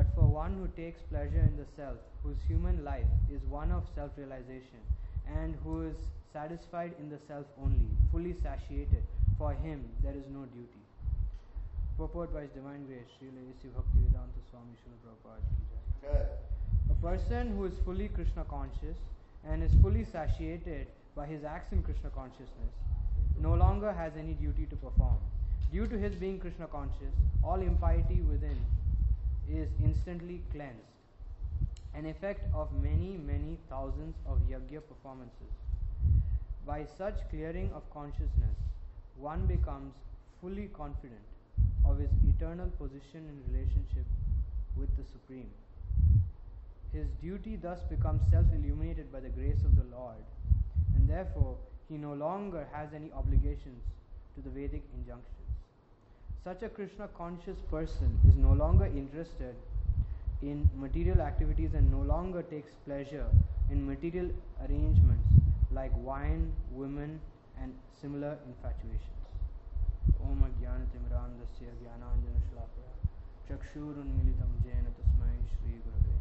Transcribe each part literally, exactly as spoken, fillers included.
But for one who takes pleasure in the self, whose human life is one of self-realization, and who is satisfied in the self only, fully satiated, for him there is no duty. Purport by His Divine Grace, Srila A C Bhaktivedanta Swami Srila Prabhupada ki jai. A person who is fully Krishna conscious and is fully satiated by his acts in Krishna consciousness no longer has any duty to perform. Due to his being Krishna conscious, all impiety within is instantly cleansed, an effect of many, many thousands of yajna performances. By such clearing of consciousness, one becomes fully confident of his eternal position in relationship with the Supreme. His duty thus becomes self-illuminated by the grace of the Lord, and therefore he no longer has any obligations to the Vedic injunctions. Such a Krishna conscious person is no longer interested in material activities and no longer takes pleasure in material arrangements like wine, women, and similar infatuations. Om Ajnanatimrandasya Jnananjana Shlakaya Chakshurunmilitam Jena Tasmai Shri Gurave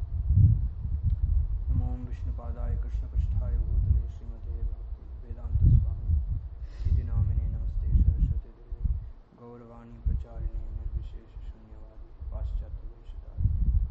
Namo Om Vishnupadaya Krishna Pasthaya Bhutale Srimate Vedanta Swami Iti Namine Namaste Saraswati Deve Gauravani Pracharine Nirvishesha Shunyavadi Paschatya Veshadari.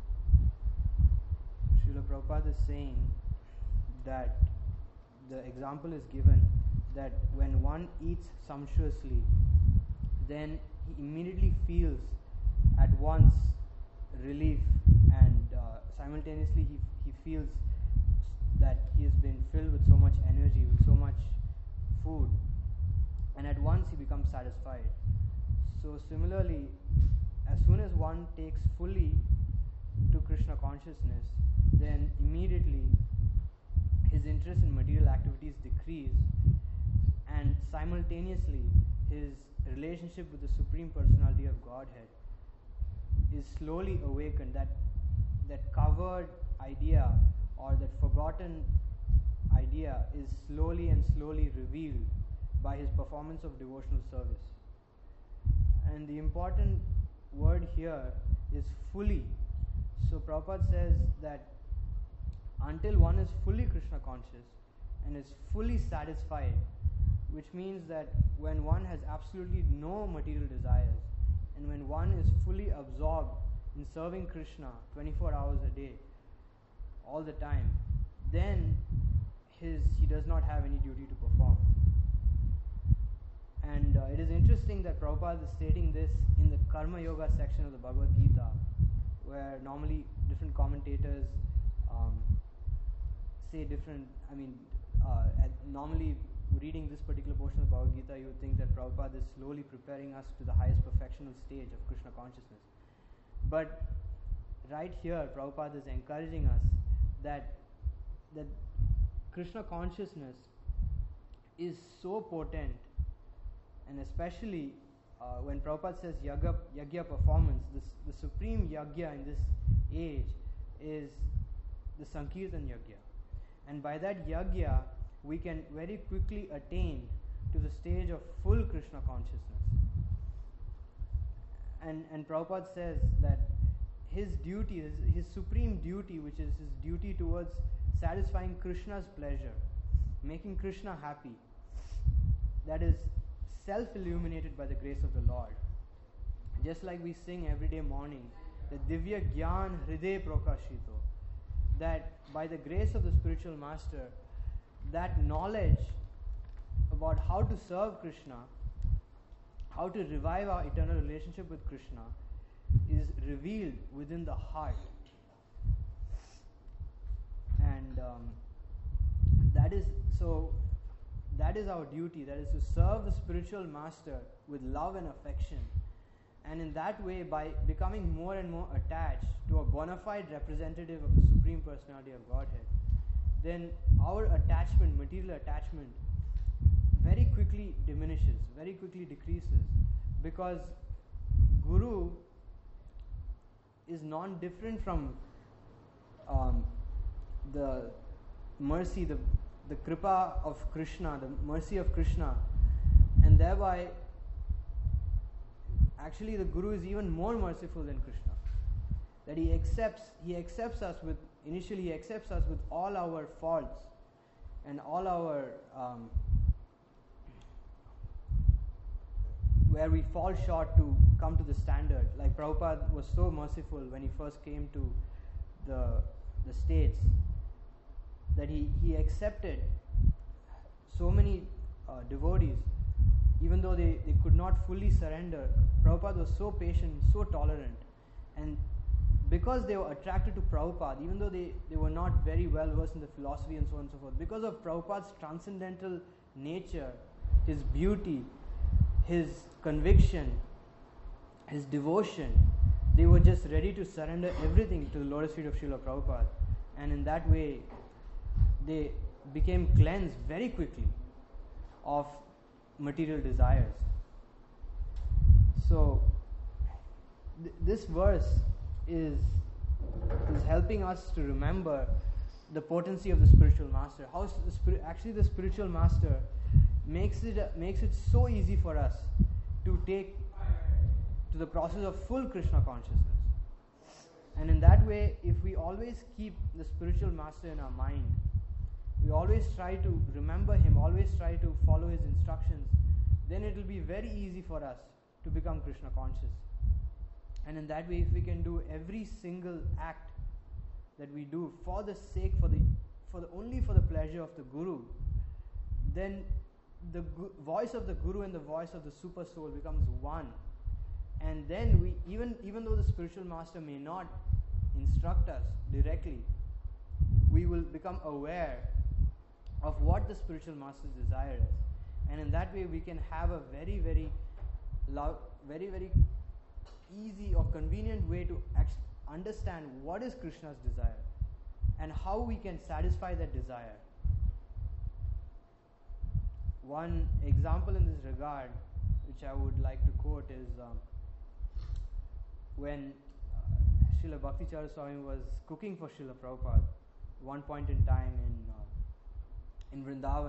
Srila Prabhupada is saying that the example is given that when one eats sumptuously, then he immediately feels at once relief, and uh, simultaneously he, he feels that he has been filled with so much energy, with so much food, and at once he becomes satisfied. So similarly, as soon as one takes fully to Krishna consciousness, then immediately his interest in material activities decrease, and simultaneously his relationship with the Supreme Personality of Godhead is slowly awakened. That that covered idea or that forgotten idea is slowly and slowly revealed by his performance of devotional service. And the important word here is fully. So Prabhupada says that until one is fully Krishna conscious and is fully satisfied, which means that when one has absolutely no material desires and when one is fully absorbed in serving Krishna twenty-four hours a day, all the time, then his he does not have any duty to perform. And uh, it is interesting that Prabhupada is stating this in the Karma Yoga section of the Bhagavad Gita, where normally different commentators um, say different, I mean, uh, at normally reading this particular portion of the Bhagavad Gita, you would think that Prabhupada is slowly preparing us to the highest perfectional stage of Krishna consciousness. But right here, Prabhupada is encouraging us that that Krishna consciousness is so potent, and especially uh, when Prabhupada says yagya, yagya performance, this, the supreme yagya in this age is the Sankirtan yagya. And by that yagya, we can very quickly attain to the stage of full Krishna consciousness. And, and Prabhupada says that his duty, his, his supreme duty, which is his duty towards satisfying Krishna's pleasure, making Krishna happy, that is self-illuminated by the grace of the Lord. Just like we sing every day morning, the Divya Gyan Hriday Prakashito, that by the grace of the spiritual master, that knowledge about how to serve Krishna, how to revive our eternal relationship with Krishna, is revealed within the heart. And um, that is so that is our duty, that is to serve the spiritual master with love and affection. And in that way, by becoming more and more attached to a bona fide representative of the Supreme Personality of Godhead, then our attachment, material attachment, very quickly diminishes, very quickly decreases, because Guru is non-different from um, the mercy, the, the kripa of Krishna, the mercy of Krishna, and thereby actually the Guru is even more merciful than Krishna. that he accepts he accepts us with initially he accepts us with all our faults and all our um, where we fall short to come to the standard. Like Prabhupada was so merciful when he first came to the the States, that he, he accepted so many uh, devotees, even though they, they could not fully surrender. Prabhupada was so patient, so tolerant, and because they were attracted to Prabhupada, even though they, they were not very well versed in the philosophy and so on and so forth, because of Prabhupada's transcendental nature, his beauty, his conviction, his devotion, they were just ready to surrender everything to the lotus feet of Srila Prabhupada. And in that way, they became cleansed very quickly of material desires. So, th- this verse is, is helping us to remember the potency of the spiritual master. How the spiri- actually the spiritual master makes it, uh, makes it so easy for us to take to the process of full Krishna consciousness. And in that way, if we always keep the spiritual master in our mind, we always try to remember him, always try to follow his instructions, then it will be very easy for us to become Krishna conscious. And in that way, if we can do every single act that we do for the sake, for the, for the only for the pleasure of the Guru, then the gu- voice of the Guru and the voice of the super soul becomes one. And then we, even even though the spiritual master may not instruct us directly, we will become aware of what the spiritual master's desire is, and in that way we can have a very very lo- very very easy or convenient way to act- understand what is Krishna's desire and how we can satisfy that desire. One example in this regard, which I would like to quote, is um, when uh, Srila Bhakticharya Swami was cooking for Srila Prabhupada one point in time in uh, in Vrindavan.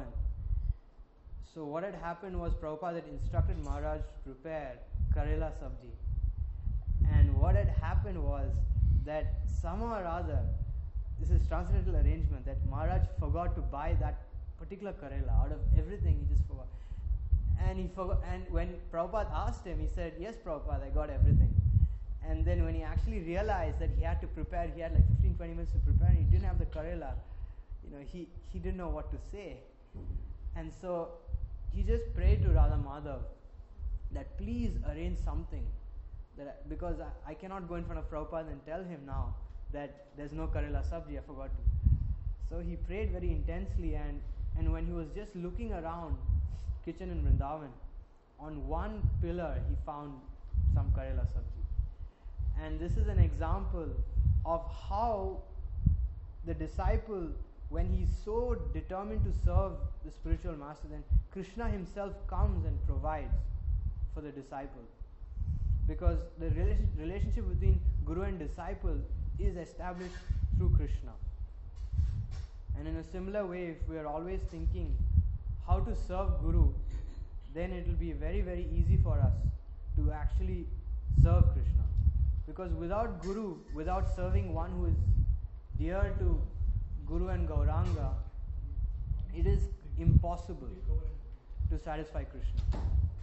So what had happened was Prabhupada had instructed Maharaj to prepare Karela sabji, and what had happened was that somehow or other, this is transcendental arrangement, that Maharaj forgot to buy that particular Karela. Out of everything, he just forgot. And he forgot. And when Prabhupada asked him, he said, "Yes, Prabhupada, I got everything." And then when he actually realized that he had to prepare, he had like fifteen to twenty minutes to prepare, and he didn't have the Karela, you know, he, he didn't know what to say. And so he just prayed to Radha Madhav that please arrange something, that I, because I, I cannot go in front of Prabhupada and tell him now that there's no Karela sabji, I forgot to. So he prayed very intensely, and, and when he was just looking around kitchen in Vrindavan, on one pillar he found some Karela sabji. And this is an example of how the disciple, when he's so determined to serve the spiritual master, then Krishna himself comes and provides for the disciple. Because the relation, relationship between Guru and disciple is established through Krishna. And in a similar way, if we are always thinking how to serve Guru, then it will be very, very easy for us to actually serve Krishna. Because without Guru, without serving one who is dear to Guru and Gauranga, it is impossible to satisfy Krishna.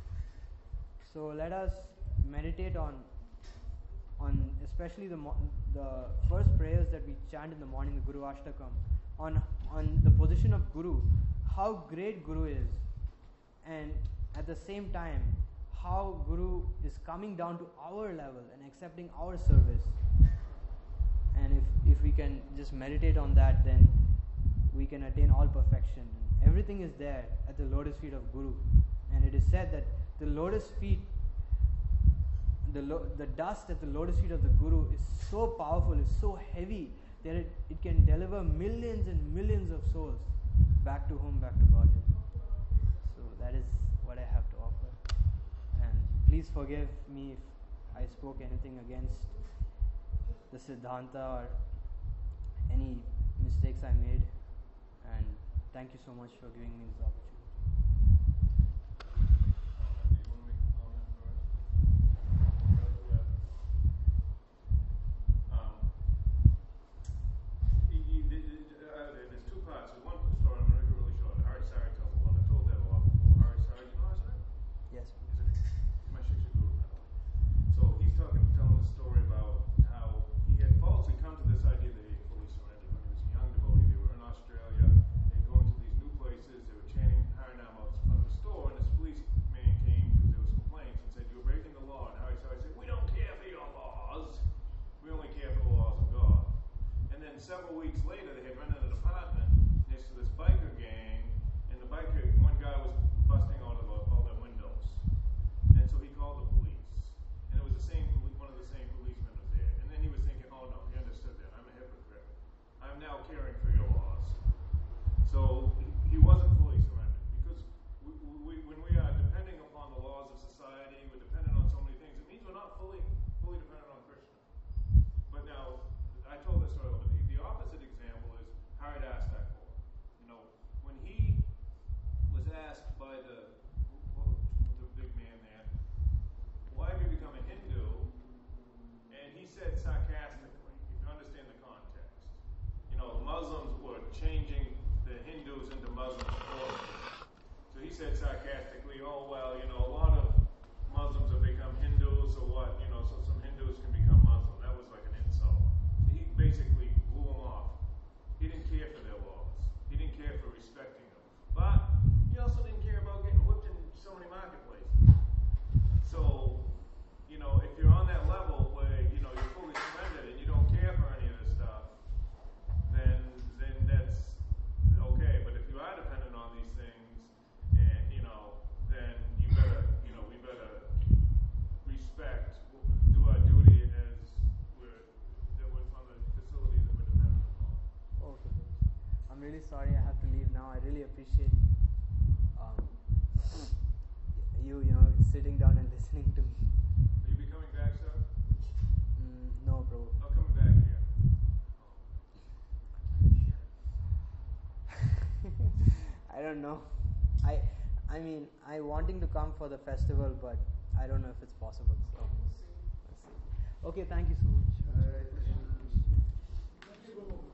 So let us meditate on, on especially the mo- the first prayers that we chant in the morning, the Guru Ashtakam, on on the position of Guru, how great Guru is, and at the same time how Guru is coming down to our level and accepting our service. And if, if we can just meditate on that, then we can attain all perfection. And everything is there at the lotus feet of Guru. And it is said that the lotus feet, the, lo- the dust at the lotus feet of the Guru is so powerful, is so heavy, that it, it can deliver millions and millions of souls back to home, back to Godhead. So that is what I have to offer. And please forgive me if I spoke anything against the Siddhanta or any mistakes I made. And thank you so much for giving me this opportunity. Um, several weeks later, they had rented an apartment next to this biker gang, and the biker, one guy was busting out of all their windows. And so he called the police. And it was the same, one of the same policemen was there. And then he was thinking, oh no, he understood that. I'm a hypocrite. I'm now caring for your laws. So he, he wasn't fully surrendered. Because we, we, when we are depending upon the laws of society, we're dependent on so many things, it means we're not fully fully dependent on Krishna. But now, I told this earlier, but the, the opposite example is Haridas Thakur. You know, when he was asked by the, the big man there, why have you become a Hindu? And he said sarcastically, if you understand the context, you know, Muslims were changing the Hindus into Muslims. So he said sarcastically, oh, well, you know, a lot of Muslims have become Hindus or what, you know, so some Hindus can become Muslim. That was like an insult. So he basically blew them off. He didn't care for their laws. He didn't care for respecting them. But he also didn't care about getting whipped in so many marketplaces. So, you know, if you're on that level where, you know, you're fully surrendered and you don't care for any of this stuff, then then that's okay. But if you are dependent on these things, and, you know, then you better, you know, we better respect, do our duty as we're, that we're on the facilities that we're dependent upon. Okay. I'm really sorry I have to leave now. I really appreciate um, you, you know, sitting down and listening to me. Will you be coming back, sir? Mm, no, bro. Not coming back here. I don't know. I, I mean, I wanting to come for the festival, but I don't know if it's possible. So, let's see. Okay, thank you so much. All right.